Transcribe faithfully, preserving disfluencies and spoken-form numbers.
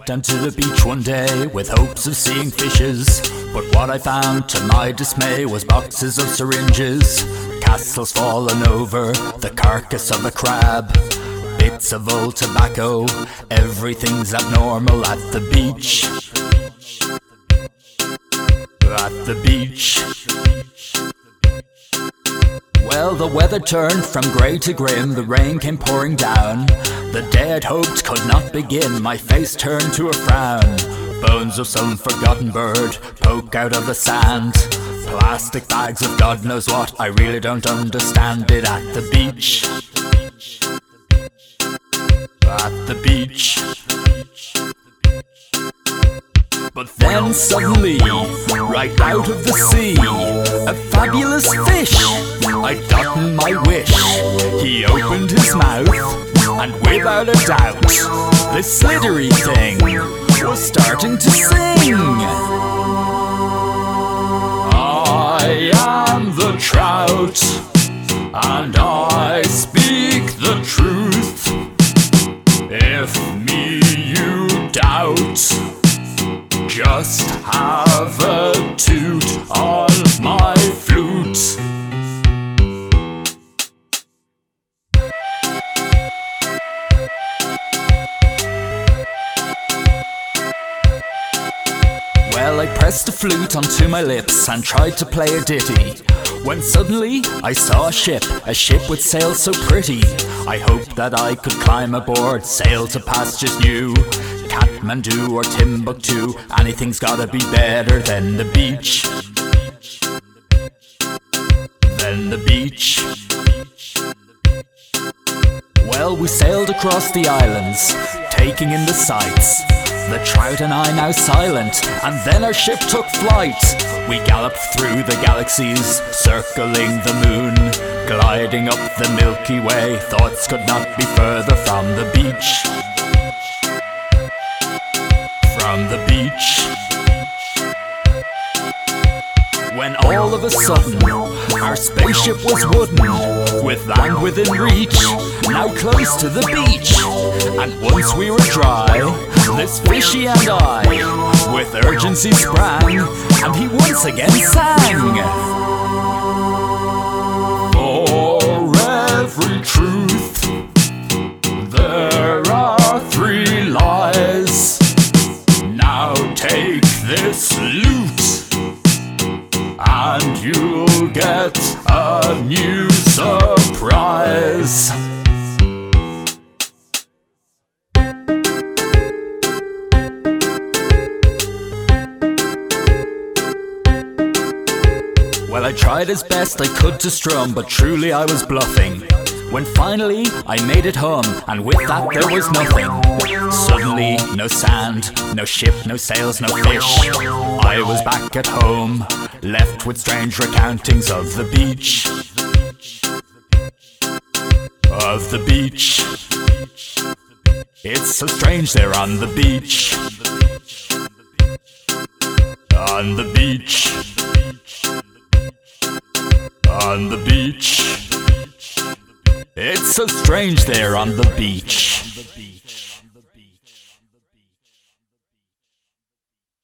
down to the beach one day with hopes of seeing fishes, but what I found to my dismay was boxes of syringes, castles fallen over, the carcass of a crab, bits of old tobacco, everything's abnormal at the beach. At the beach. Well, the weather turned from grey to grim, the rain came pouring down. The day I'd hoped could not begin, my face turned to a frown. Bones of some forgotten bird poke out of the sand. Plastic bags of God knows what, I really don't understand it at the beach. At the beach. But then suddenly, right out of the sea, a fabulous fish, I'd gotten my wish. He opened his mouth, and without a doubt, this slithery thing was starting to sing. I am the trout, and I speak the truth. If me you doubt, just have a toot on my flute. Well, I pressed the flute onto my lips and tried to play a ditty, when suddenly I saw a ship, a ship with sails so pretty. I hoped that I could climb aboard, sail to pastures new, Kathmandu or Timbuktu, anything's gotta be better than the beach. Than the beach. Well, we sailed across the islands, taking in the sights. The trout and I now silent, and then our ship took flight. We galloped through the galaxies, circling the moon, gliding up the Milky Way. Thoughts could not be further from the beach. From the beach. When all of a sudden, our spaceship was wooden, with land within reach, now close to the beach. And once we were dry, this fishy and I, with urgency sprang, and he once again sang. For every truth, there are three lies. Now take this loot, and you'll get a new surprise. Well, I tried as best I could to strum, but truly I was bluffing. When finally I made it home, and with that there was nothing. Suddenly, no sand, no ship, no sails, no fish. I was back at home, left with strange recountings of the beach. Of the beach. It's so strange there on the beach. On the beach. On the beach. It's so strange there on the beach.